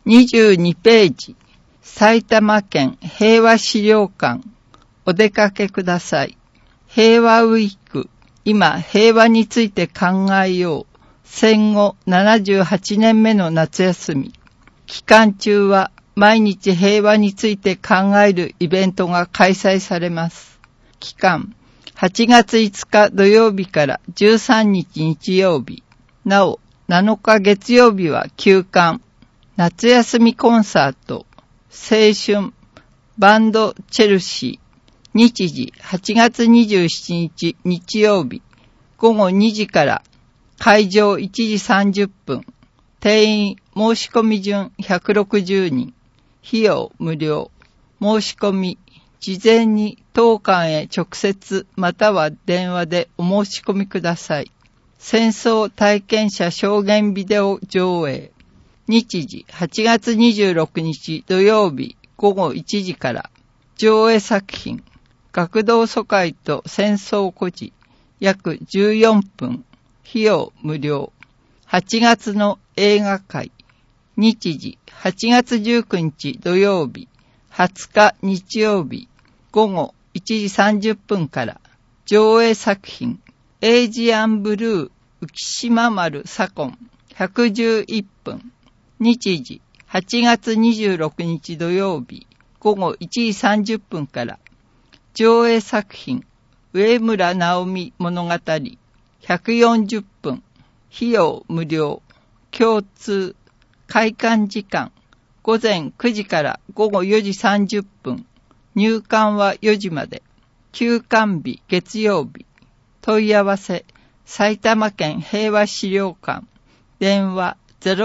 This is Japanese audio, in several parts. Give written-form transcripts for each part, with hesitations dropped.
22ページ、埼玉県平和資料館、お出かけください。平和ウィーク、今平和について考えよう。戦後78年目の夏休み。期間中は毎日平和について考えるイベントが開催されます。期間、8月5日土曜日から13日日曜日。なお、7日月曜日は休館。夏休みコンサート、青春、バンドチェルシー。日時、8月27日日曜日。午後2時から、会場1時30分。定員、申し込み順160人。費用無料。申し込み、事前に当館へ直接または電話でお申し込みください。戦争体験者証言ビデオ上映。日時8月26日土曜日午後1時から上映作品学童疎開と戦争孤児約14分費用無料8月の映画会日時8月19日土曜日20日日曜日午後1時30分から上映作品エイジアンブルー浮島丸左近111分日時8月26日土曜日午後1時30分から上映作品上村直美物語140分費用無料共通開館時間午前9時から午後4時30分入館は4時まで休館日月曜日問い合わせ埼玉県平和資料館電話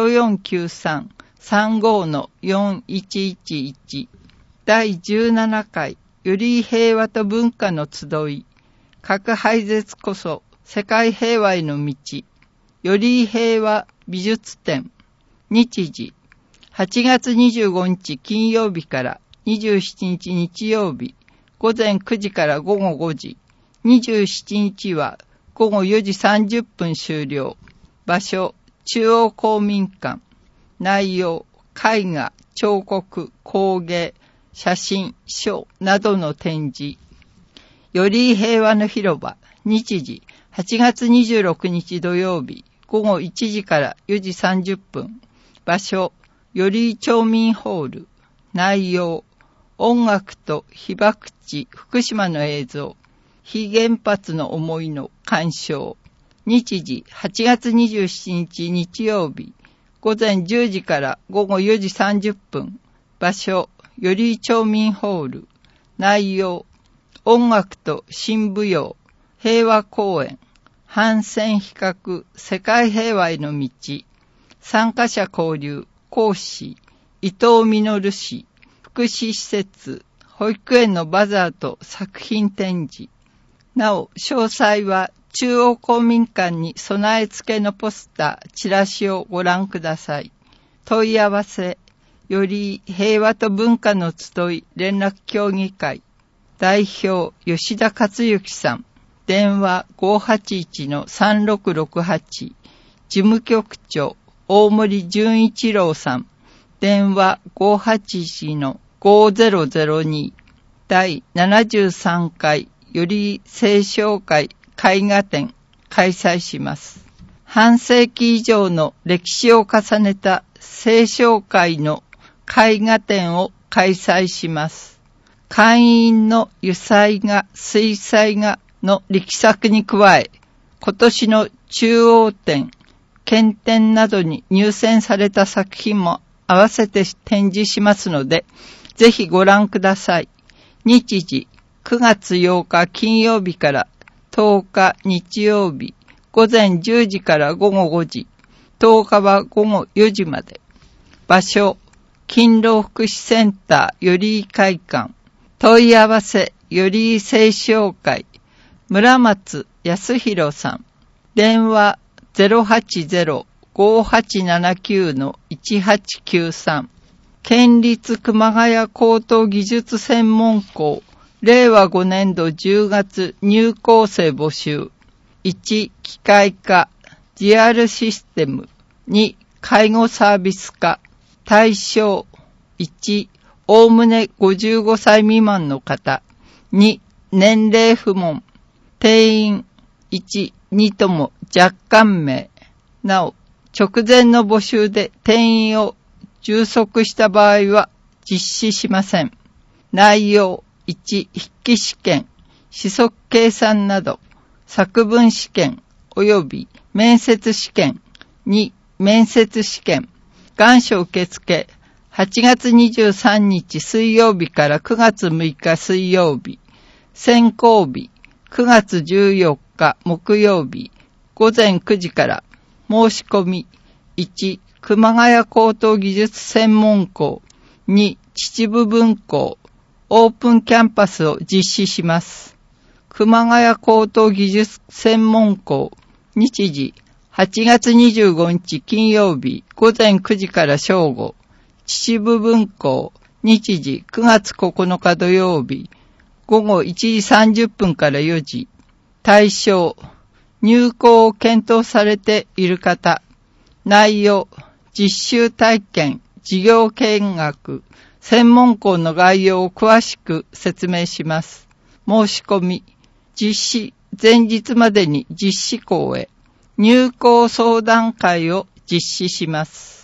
0493-35-4111第17回より平和と文化の集い核廃絶こそ世界平和への道より平和美術展日時8月25日金曜日から27日日曜日午前9時から午後5時27日は午後4時30分終了場所中央公民館内容絵画彫刻工芸写真書などの展示より平和の広場日時8月26日土曜日午後1時から4時30分場所より町民ホール内容音楽と被爆地福島の映像非原発の思いの鑑賞日時8月27日日曜日午前10時から午後4時30分場所より町民ホール内容音楽と新舞踊平和公演反戦比較世界平和への道参加者交流講師伊藤実氏福祉施設保育園のバザーと作品展示なお詳細は中央公民館に備え付けのポスター、チラシをご覧ください。問い合わせ、より平和と文化の集い連絡協議会、代表、吉田克幸さん、電話 581-3668、事務局長、大森純一郎さん、電話 581-5002、第73回、より青少会、絵画展開催します。半世紀以上の歴史を重ねた青少会の絵画展を開催します。会員の油彩画、水彩画の力作に加え、今年の中央展、県展などに入選された作品も合わせて展示しますので、ぜひご覧ください。日時9月8日金曜日から10日日曜日午前10時から午後5時10日は午後4時まで場所勤労福祉センターより会館問い合わせより青少会村松康弘さん電話 080-5879-1893 県立熊谷高等技術専門校令和5年度10月入校生募集。1、機械化、JRシステム。2、介護サービス化。 対象1、おおむね55歳未満の方。2、年齢不問。定員1、2とも若干名。なお、直前の募集で定員を充足した場合は実施しません。内容1、筆記試験、指則計算など、作文試験及び面接試験。2、面接試験。願書受付、8月23日水曜日から9月6日水曜日。選考日、9月14日木曜日、午前9時から。申し込み、1、熊谷高等技術専門校。2、秩父分校。オープンキャンパスを実施します。熊谷高等技術専門校。日時、8月25日金曜日、午前9時から正午。秩父分校。日時、9月9日土曜日、午後1時30分から4時。対象、入校を検討されている方。内容、実習体験、授業見学、専門校の概要を詳しく説明します。申し込み、実施前日までに実施校へ入校相談会を実施します。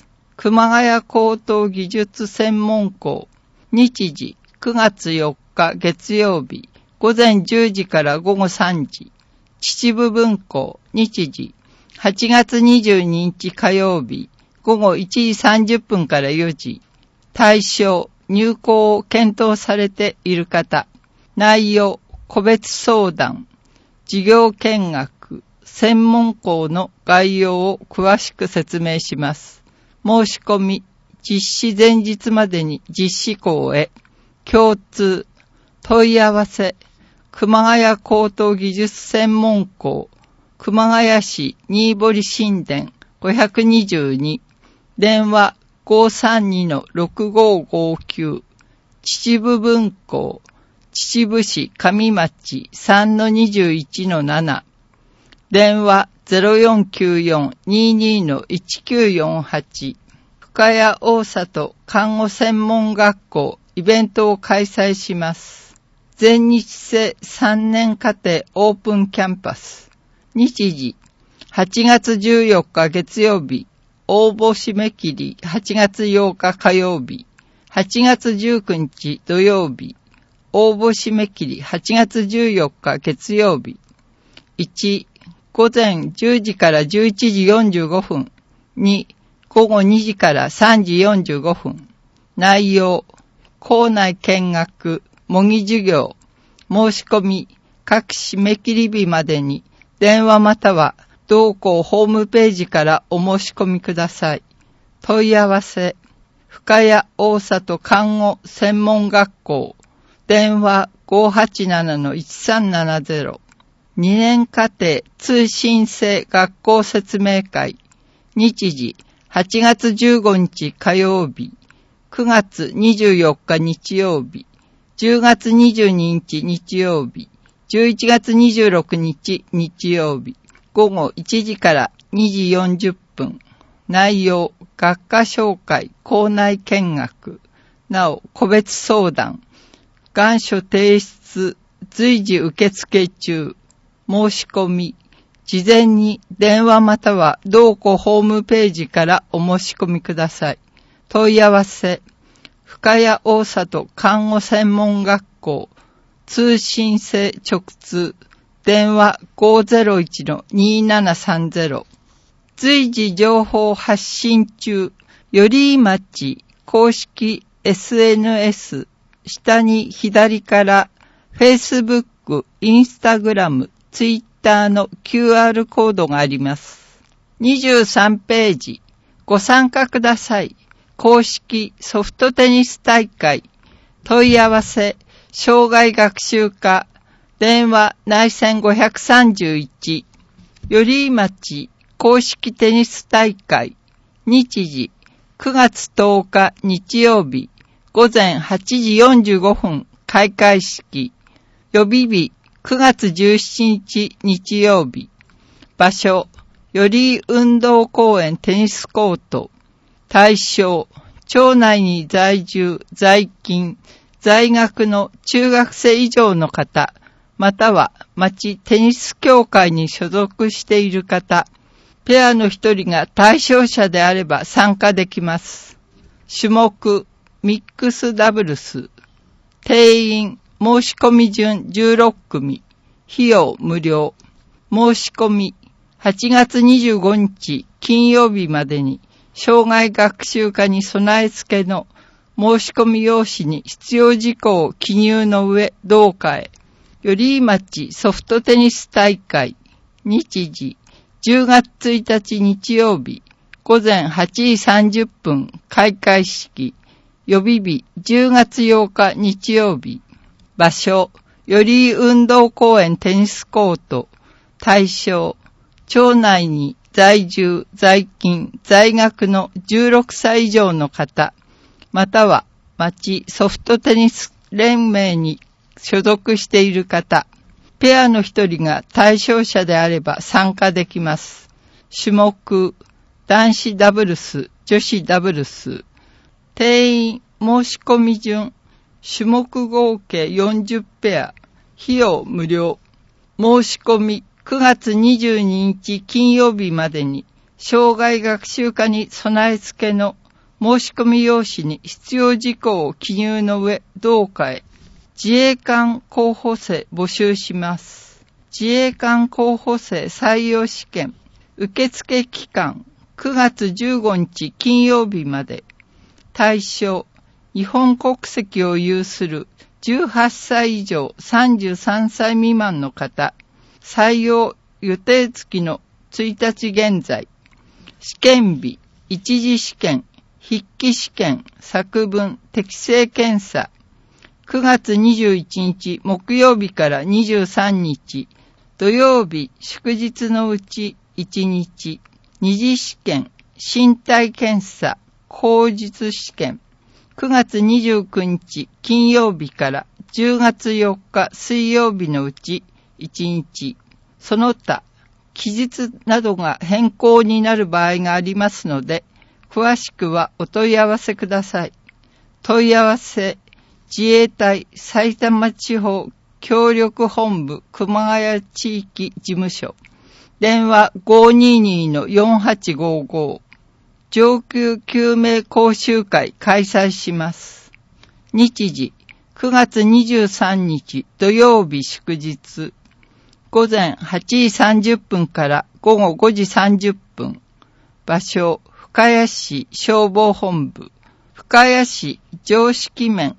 熊谷高等技術専門校。日時、9月4日月曜日、午前10時から午後3時。秩父分校。日時、8月22日火曜日、午後1時30分から4時。対象、入校を検討されている方。内容、個別相談、授業見学、専門校の概要を詳しく説明します。申し込み、実施前日までに実施校へ。共通、問い合わせ、熊谷高等技術専門校、熊谷市新堀新田522、電話 532-6559、秩父分校、秩父市上町 3-21-7、電話 0494-22-1948、深谷大里看護専門学校イベントを開催します。全日制3年課程オープンキャンパス。日時、8月14日月曜日、応募締め切り8月8日火曜日、8月19日土曜日、応募締め切り8月14日月曜日。1、午前10時から11時45分。2、午後2時から3時45分。内容、校内見学、模擬授業、申し込み、各締め切り日までに電話または同校ホームページからお申し込みください。問い合わせ、深谷大里看護専門学校、電話 587-1370、2年課程通信制学校説明会、日時、8月15日火曜日、9月24日日曜日、10月22日日曜日、11月26日日曜日、午後1時から2時40分。内容、学科紹介、校内見学。なお、個別相談。願書提出、随時受付中。申し込み。事前に電話または同校ホームページからお申し込みください。問い合わせ。深谷大里看護専門学校。通信制直通。電話 501-2730。随時情報発信中。より町公式 SNS。下に左から Facebook、Instagram、Twitter の QR コードがあります。23ページ。ご参加ください。公式ソフトテニス大会。問い合わせ。障害学習課。電話内線531。より町公式テニス大会。日時9月10日日曜日。午前8時45分開会式。予備日9月17日日曜日。場所、より運動公園テニスコート。対象、 町内に在住、在勤、在学の中学生以上の方、または町テニス協会に所属している方、ペアの一人が対象者であれば参加できます。種目、ミックスダブルス、定員、申し込み順16組、費用無料、申し込み、8月25日金曜日までに、障害学習科に備え付けの申し込み用紙に必要事項を記入の上、同課へ。寄居町ソフトテニス大会、日時、10月1日日曜日、午前8時30分開会式、予備日10月8日日曜日、場所、寄居運動公園テニスコート、対象、町内に在住、在勤、在学の16歳以上の方、または町ソフトテニス連盟に所属している方、ペアの一人が対象者であれば参加できます。種目、男子ダブルス、女子ダブルス、定員、申し込み順、種目合計40ペア、費用無料、申し込み9月22日金曜日までに、障害学習科に備え付けの申し込み用紙に必要事項を記入の上、同課へ。自衛官候補生募集します。自衛官候補生採用試験、受付期間9月15日金曜日まで。対象、日本国籍を有する18歳以上33歳未満の方。採用予定月の1日現在。試験日、一次試験、筆記試験、作文、適正検査。9月21日木曜日から23日、土曜日祝日のうち1日、二次試験、身体検査、口述試験。9月29日金曜日から10月4日水曜日のうち1日、その他、期日などが変更になる場合がありますので、詳しくはお問い合わせください。問い合わせ、自衛隊埼玉地方協力本部熊谷地域事務所。電話 522-4855。上級救命講習会開催します。日時、9月23日土曜日祝日。午前8時30分から午後5時30分。場所、深谷市消防本部。深谷市常識面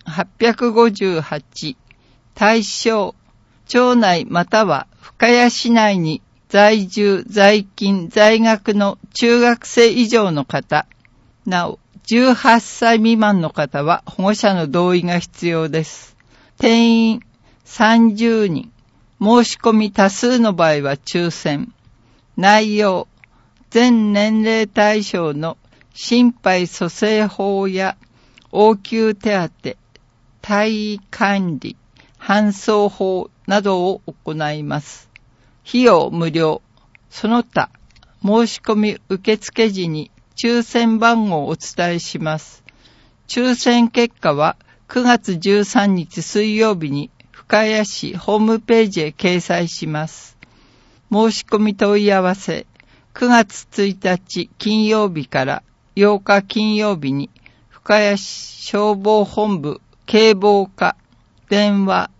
858。対象、町内または深谷市内に在住、在勤、在学の中学生以上の方。なお、18歳未満の方は保護者の同意が必要です。定員30人。申し込み多数の場合は抽選。内容、全年齢対象の心肺蘇生法や応急手当、体位管理、搬送法などを行います。費用無料。その他、申し込み受付時に抽選番号をお伝えします。抽選結果は9月13日水曜日に深谷市ホームページへ掲載します。申し込み問い合わせ、9月1日金曜日から8日金曜日に深谷市消防本部警防課、電話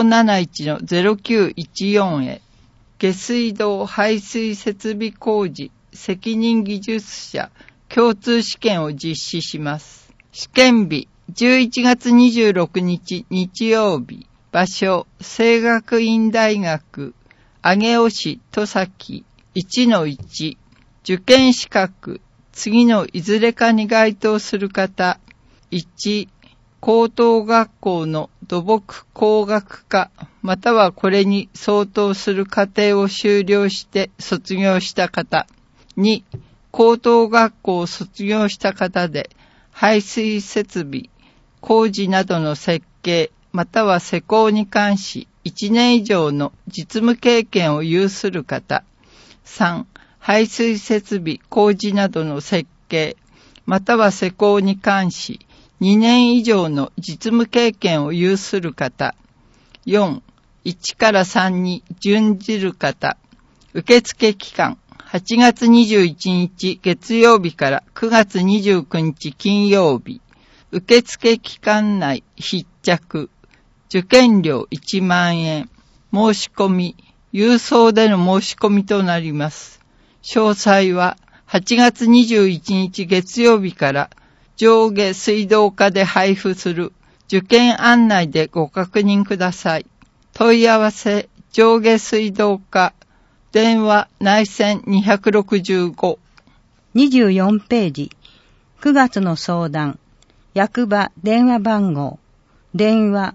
571-0914 へ。下水道排水設備工事責任技術者共通試験を実施します。試験日、11月26日日曜日。場所、聖学院大学、上尾市戸崎 1-1。受験資格、次のいずれかに該当する方。1、高等学校の土木工学科、またはこれに相当する課程を修了して卒業した方。2、高等学校を卒業した方で、排水設備、工事などの設計、または施工に関し1年以上の実務経験を有する方。3、排水設備、工事などの設計、 または施工に関し2年以上の実務経験を有する方。4、1から3に準じる方。受付期間、8月21日月曜日から9月29日金曜日。受付期間内必着。受験料1万円。申し込み、郵送での申し込みとなります。詳細は8月21日月曜日から上下水道課で配布する受験案内でご確認ください。問い合わせ、上下水道課、電話内線265。 24ページ、9月の相談、役場電話番号、電話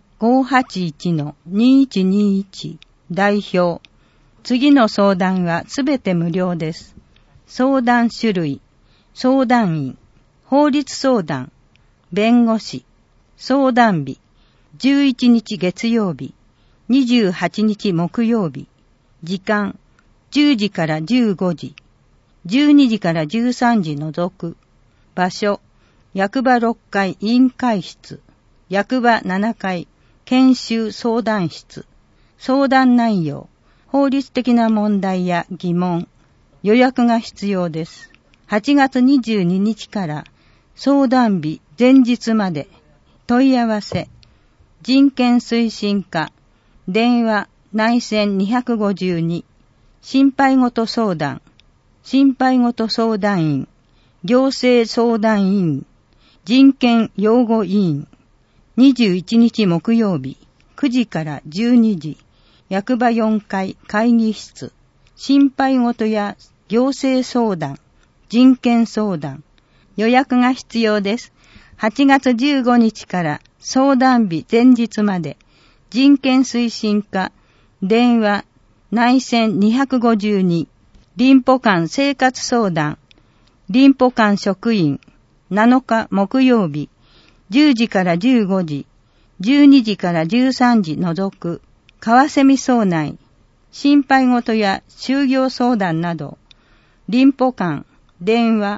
581-2121 代表。次の相談はすべて無料です。相談種類、相談員、法律相談、弁護士、相談日、11日月曜日、28日木曜日、時間、10時から15時、12時から13時除く、場所、役場6階委員会室、役場7階研修相談室、相談内容、法律的な問題や疑問、予約が必要です。8月22日から相談日前日まで。問い合わせ、人権推進課、電話内線252、心配事相談、心配事相談員、行政相談員、人権擁護委員。21日木曜日、9時から12時、役場4階会議室、心配事や行政相談、人権相談、予約が必要です。8月15日から相談日前日まで、人権推進課、電話、内線252、林保官生活相談、林保官職員、7日木曜日、10時から15時、12時から13時除く、川蝉総内、心配事や就業相談など、林保官、電話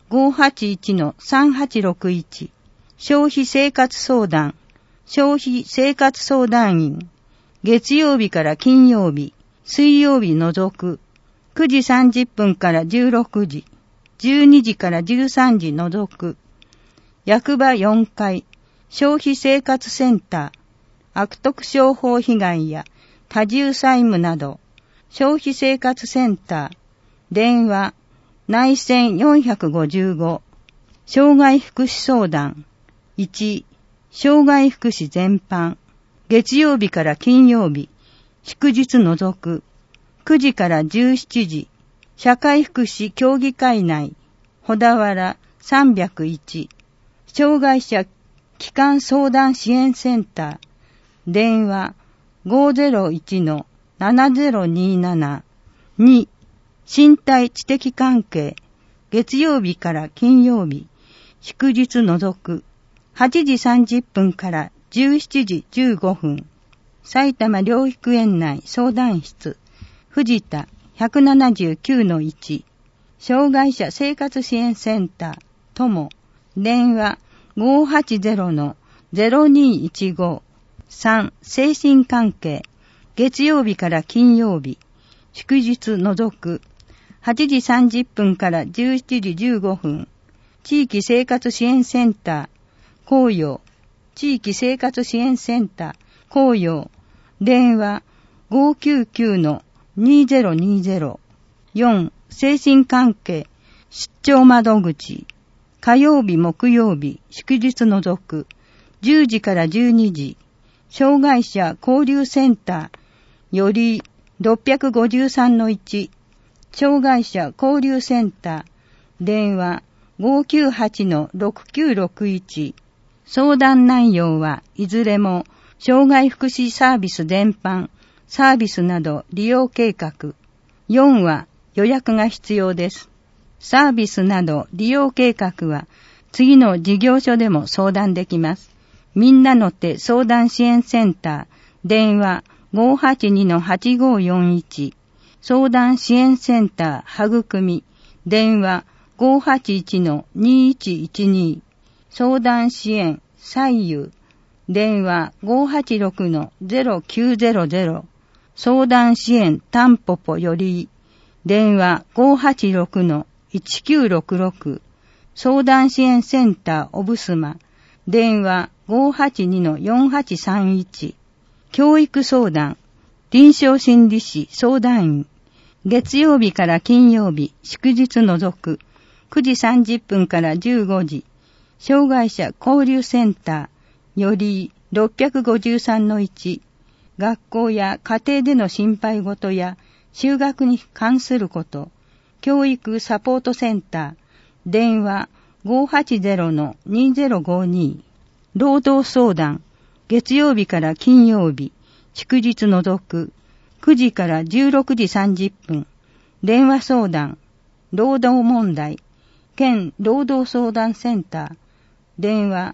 581-3861、消費生活相談、消費生活相談員、月曜日から金曜日、水曜日除く、9時30分から16時、12時から13時除く、役場4階、消費生活センター、悪徳商法被害や多重債務など、消費生活センター、電話、内線455、障害福祉相談、1、障害福祉全般、月曜日から金曜日、祝日除く、9時から17時、社会福祉協議会内、小田原301、障害者基幹相談支援センター、電話 501-7027、2、身体知的関係、月曜日から金曜日、祝日除く、8時30分から17時15分、埼玉療育園内相談室、藤田 179-1、障害者生活支援センター、友、電話 580-0215、3、精神関係、月曜日から金曜日、祝日除く、8時30分から17時15分、地域生活支援センター、紅葉、地域生活支援センター、紅葉、電話 599-2020、4、精神関係、出張窓口、火曜日木曜日、祝日除く、10時から12時、障害者交流センター、より653-1、障害者交流センター、電話 598-6961、相談内容はいずれも障害福祉サービス全般、サービスなど利用計画。4は予約が必要です。サービスなど利用計画は次の事業所でも相談できます。みんなの手相談支援センター、電話 582-8541、相談支援センター、はぐくみ、電話 581-2112 相談支援最優電話 586-0900 相談支援タンポポより電話 586-1966 相談支援センターオブスマ電話 582-4831 教育相談臨床心理士相談員月曜日から金曜日祝日除く9時30分から15時障害者交流センターより 653-1 学校や家庭での心配事や就学に関すること教育サポートセンター電話 580-2052 労働相談月曜日から金曜日祝日除く9時から16時30分電話相談労働問題県労働相談センター電話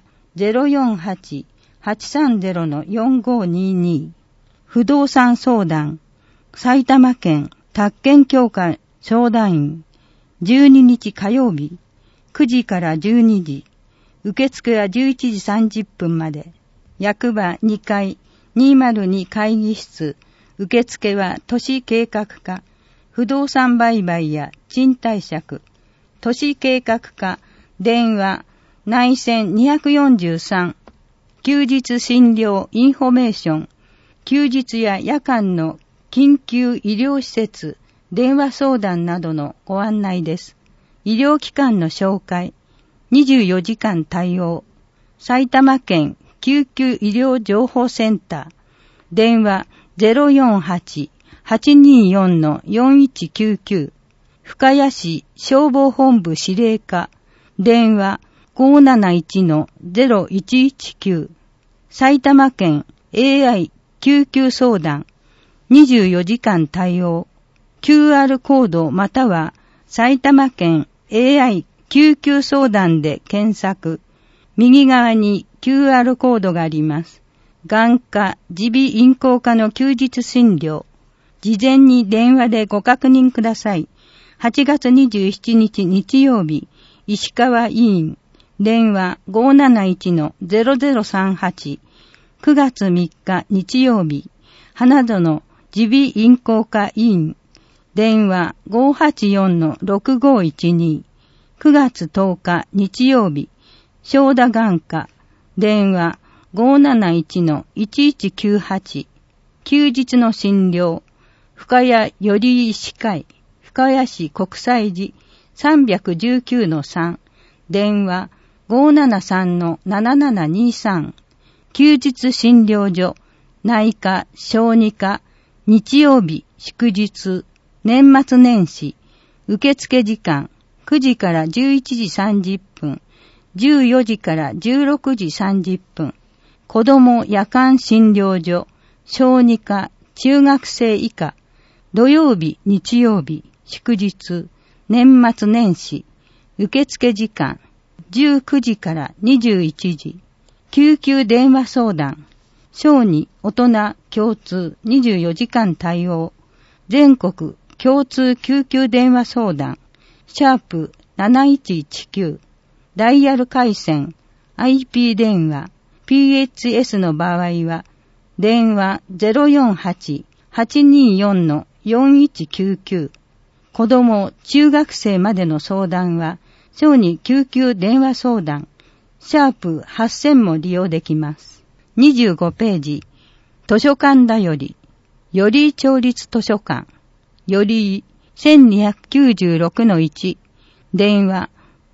048-830-4522 不動産相談埼玉県宅建協会相談員12日火曜日9時から12時受付は11時30分まで役場2階202会議室受付は都市計画課不動産売買や賃貸借都市計画課電話内線243休日診療インフォメーション休日や夜間の緊急医療施設電話相談などのご案内です。医療機関の紹介24時間対応埼玉県救急医療情報センター電話 048-824-4199 深谷市消防本部司令課電話 571-0119 埼玉県 AI 救急相談24時間対応 QR コードまたは埼玉県 AI 救急相談で検索右側に QR コードがあります。眼科、耳鼻咽喉科の休日診療事前に電話でご確認ください。8月27日日曜日石川委員電話 571-0038 9月3日日曜日花園耳鼻咽喉科委員電話 584-6512 9月10日日曜日正田眼科電話 571-1198 休日の診療深谷より医師会深谷市国際寺 319-3 電話 573-7723 休日診療所内科小児科日曜日祝日年末年始受付時間9時から11時30分14時から16時30分子ども夜間診療所小児科中学生以下土曜日日曜日祝日年末年始受付時間19時から21時救急電話相談小児大人共通24時間対応全国共通救急電話相談#7119ダイヤル回線 IP 電話 PHS の場合は電話 048-824-4199 子供中学生までの相談は小児救急電話相談#8000も利用できます。25ページ図書館だよりより町立図書館より 1296-1 電話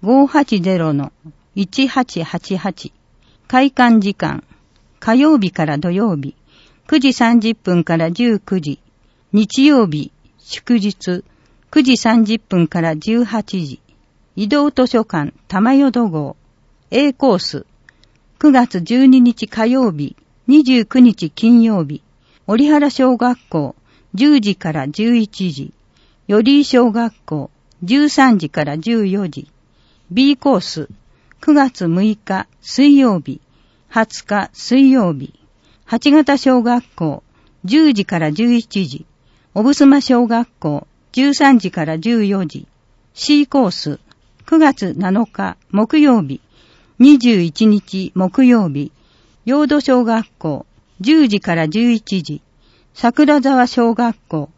580-1888 開館時間火曜日から土曜日9時30分から19時日曜日祝日9時30分から18時移動図書館玉淀号 A コース9月12日火曜日29日金曜日折原小学校10時から11時寄居小学校13時から14時 B コース9月6日水曜日20日水曜日八形小学校10時から11時小布島小学校13時から14時 C コース 9月7日木曜日、21日木曜日、陽土小学校10時から11時、桜沢小学校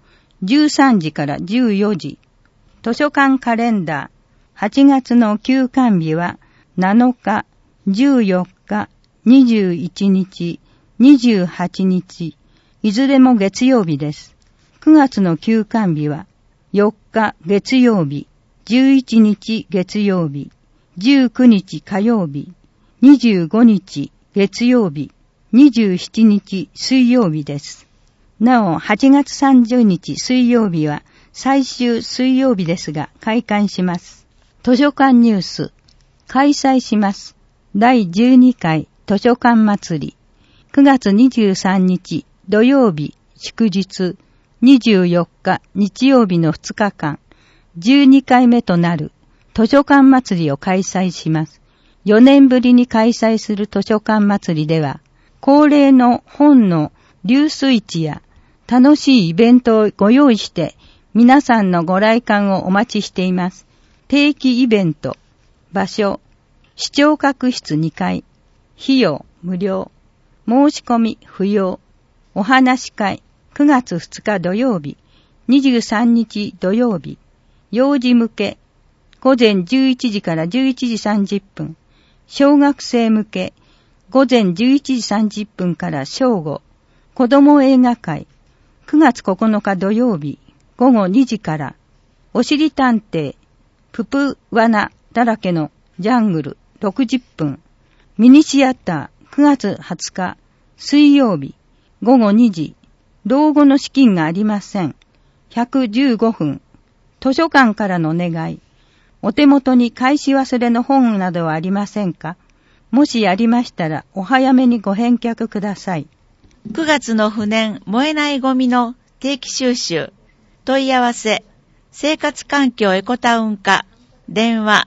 13時から14時、図書館カレンダー8月の休館日は7日、14日、21日、28日、いずれも月曜日です。9月の休館日は4日月曜日、11日月曜日、19日火曜日、25日月曜日、27日水曜日です。なお、8月30日水曜日は最終水曜日ですが開館します。図書館ニュース、開催します。第12回図書館祭り。9月23日土曜日祝日、24日日曜日の2日間、12回目となる図書館祭りを開催します。4年ぶりに開催する図書館祭りでは、恒例の本の流水市や楽しいイベントをご用意して、皆さんのご来館をお待ちしています。定期イベント、場所、視聴覚室2階、費用無料、申し込み不要、お話会、9月2日土曜日、23日土曜日、幼児向け、午前11時から11時30分、小学生向け、午前11時30分から正午、子供映画会、9月9日土曜日、午後2時から、おしり探偵、ププ罠だらけのジャングル60分、ミニシアター9月20日、水曜日、午後2時、老後の資金がありません。115分、図書館からの願い。お手元に返し忘れの本などはありませんか？もしありましたらお早めにご返却ください。 9月の不燃燃えないゴミの定期収集。問い合わせ。生活環境エコタウン化。電話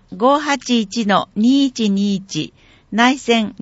581-2121。内線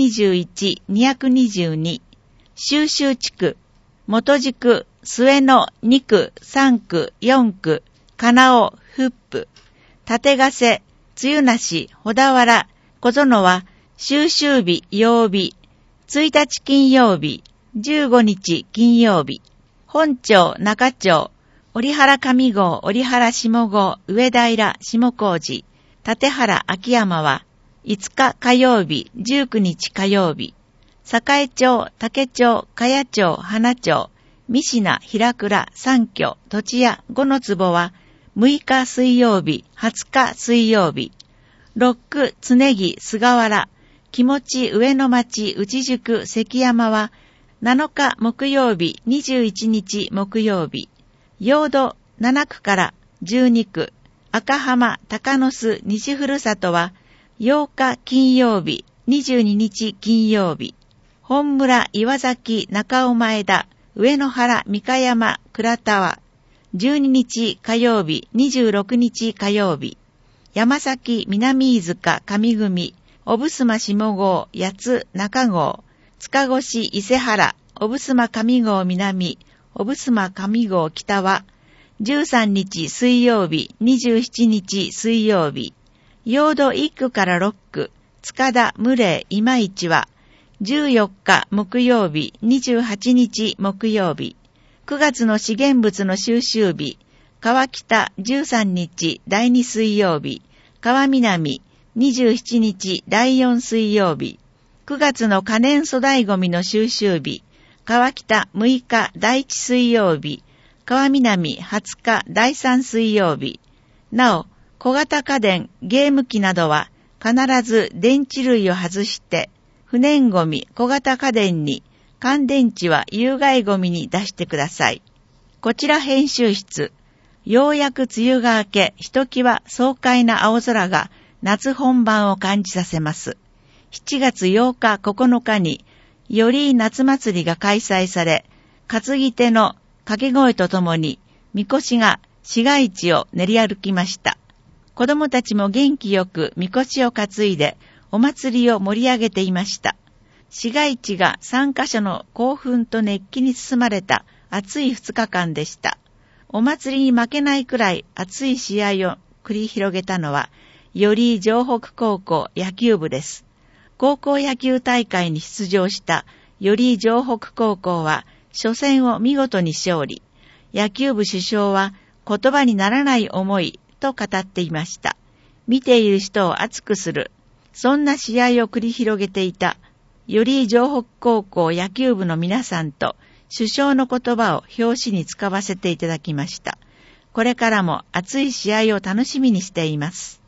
221-222。収集地区。元宿、末野2区、3区、4区、金尾、福府。立ヶ瀬、露なし、小田原、小園は、収集日、曜日、1日金曜日、15日金曜日、本町、中町、折原上郷、折原下郷、上平、下高寺、立原、秋山は、5日火曜日、19日火曜日、栄町、竹町、茅町、花町、三品、平倉、三居、土地屋、5の坪は、6日水曜日、20日水曜日、六区、つねぎ、菅原、気持ち上野町、内宿、関山は、7日木曜日、21日木曜日、陽土、7区から12区、赤浜、高野須、西ふるさとは、8日金曜日、22日金曜日、本村、岩崎、中尾前田、上野原、三香山、倉田は、12日火曜日、26日火曜日、山崎、南飯塚、上組、小布須下郷、八津、中郷、塚越、伊勢原、小布須上郷南、小布須上郷北は、13日水曜日、27日水曜日、陽土1区から6区、塚田、牟礼、今市は、14日木曜日、28日木曜日、9月の資源物の収集日、川北13日第2水曜日、川南27日第4水曜日、9月の可燃粗大ゴミの収集日、川北6日第1水曜日、川南20日第3水曜日。なお、小型家電、ゲーム機などは必ず電池類を外して、不燃ゴミ、小型家電に、乾電池は有害ゴミに出してください。こちら編集室。ようやく梅雨が明け、ひときわ爽快な青空が夏本番を感じさせます。7月8日9日に、より夏祭りが開催され、担ぎ手の掛け声とともに、みこしが市街地を練り歩きました。子供たちも元気よくみこしを担いで、お祭りを盛り上げていました。市街地が3カ所の興奮と熱気に包まれた熱い2日間でした。お祭りに負けないくらい熱い試合を繰り広げたのは、 より城北高校野球部です。高校野球大会に出場したより城北高校は初戦を見事に勝利。野球部主将は言葉にならない思いと語っていました。見ている人を熱くする。そんな試合を繰り広げていたより城北高校野球部の皆さんと主将の言葉を表紙に使わせていただきました。これからも熱い試合を楽しみにしています。